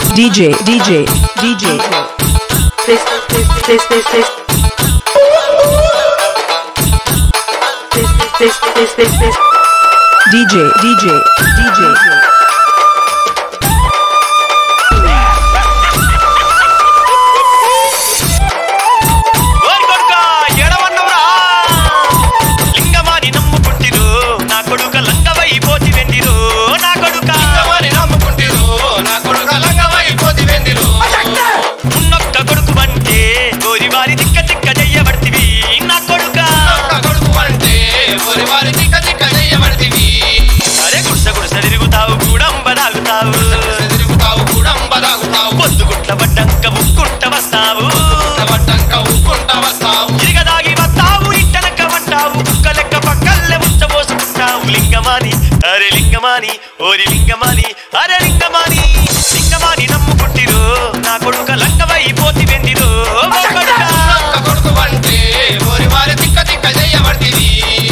DJ DJ ఓరి లింగమాని అరే లింగమాని లింగమాని నమ్ముకుంటిరో నా కొడుక లంగవైపోతి వెండిరో కొడుకు అంటే ఓరి వారి తిక్క తిక్క చెయ్యబడితివి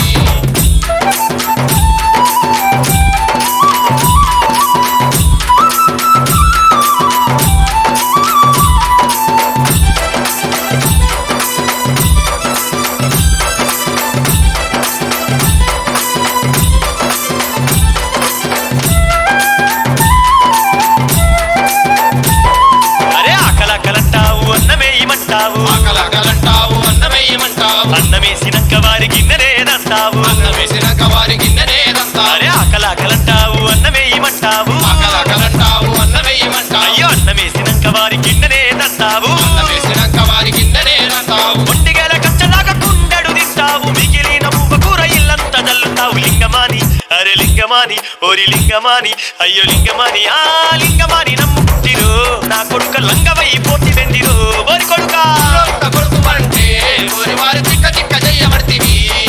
అన్నమేసినంక వారి గిన్నెనేదంటావు అన్నమేసినంక వారి గిన్నెనేదంటావు అరే ఆకలాకలంటావు అన్నమేయమంటావు ఆకలాకలంటావు అన్నమేయమంటావు అయ్యో అన్నమేసినంక వారి గిన్నెనేదంటావు అన్నమేసినంక వారి గిన్నెనేదంటావు ఒంటిగల కచ్చలాగా కుండడు తింటావు మిగిలిన పువ్వ కూర ఇల్లంతా జల్లుతావు లింగమాని అరే లింగమాని ఓరి లింగమాని అయ్యో లింగమాని ఆ లింగమాని నమ్ముకుంటిరో నా కొడుక లంగవైపోతి వెండిరో ఓరి కొడుకా కొడుకు అంటే ఓరి వారి తిక్క తిక్క చెయ్యబడితివి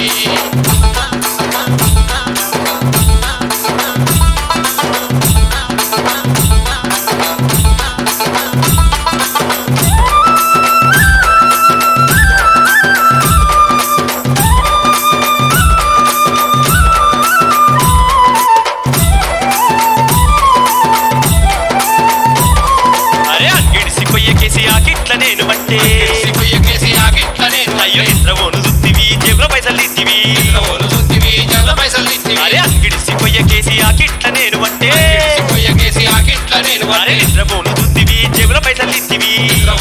అరే అంగిడిసి కొయ్యకేసి ఆకిట్ల నేను బట్టే అయ్యో ఇంద్రవోను దుత్తివి జేబుల పైసలు ఇత్తివి అరే అంగిడిసి కొయ్యకేసి ఆకిట్ల నేను బట్టే అరే ఇంద్రవోను దుత్తివి జేబుల పైసలు ఇత్తివి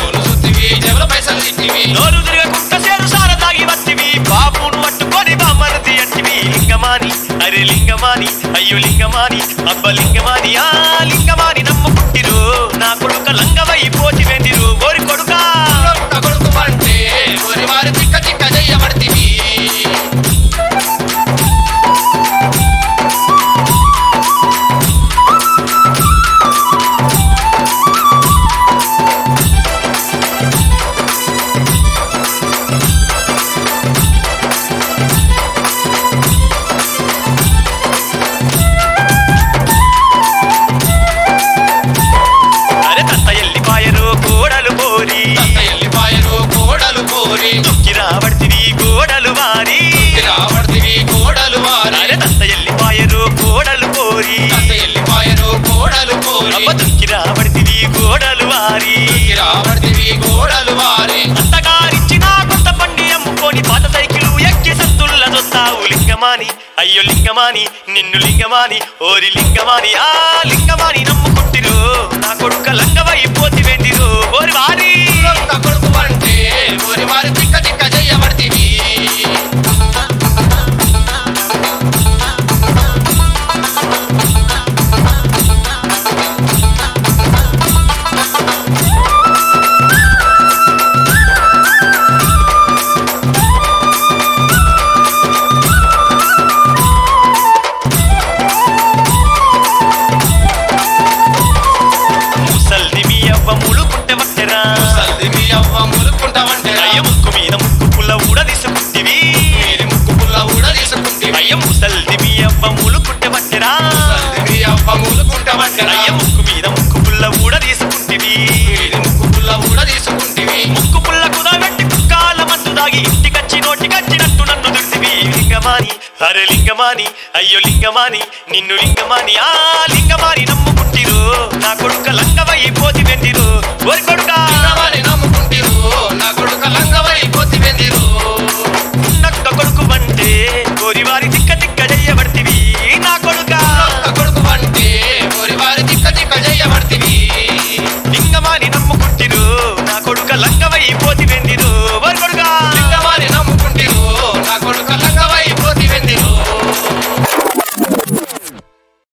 నోరు తిరగకుంట సేరు సార తాగి వత్తివి బాబును పట్టుకొని బామరది అంటివి లింగమాని అరే లింగమాని అయ్యో లింగమాని అబ్బ లింగమాని ఆ లింగమాని నమ్ముకుంటిరు నా కొడుక లంగవైపోతి వెండిరు ఓరి కొడుకా కొడుకు అంటే ఓరి వారి తిక్క తిక్క చెయ్యబడితివి దుక్కిరాబడితివి గోడలు వారి అరే దంత ఎల్లిపాయరు గోడలు కోరి అమ్మ దుక్కిరాబడితివి గోడలు వారి అత్తగారిచ్చిన కొత్త పండి అమ్ముకొని పాత సైకిల్ ఎక్కి సత్తుల్ల దొస్తావు లింగమాని అయ్యో లింగమాని నిన్ను లింగమాని ఓరి లింగమాని ఆ లింగమాని నమ్ముకుంటిరు నా కొడుక లంగవైపోతి వెండిరు ఓరి వారి కొడుకు అంటే ఓరి వారి తిక్క తిక్క చెయ్యబడితివి ముక్కు మీద ముక్కు పుల్ల ఊడ తీసుకుంటివి ముక్కు పుల్ల కుదబెట్టి కుక్కాల మందు దాగి ఇంటికచ్చి నోటికచ్చినట్టు నన్ను దుర్తివి లింగమాని అరే లింగమాని అయ్యో లింగమాని నిన్ను లింగమాని లింగమాని నమ్ముకుంటిరు నా కొడుక లంగవై పోతి వెంటిరు ఓరి కొడుకా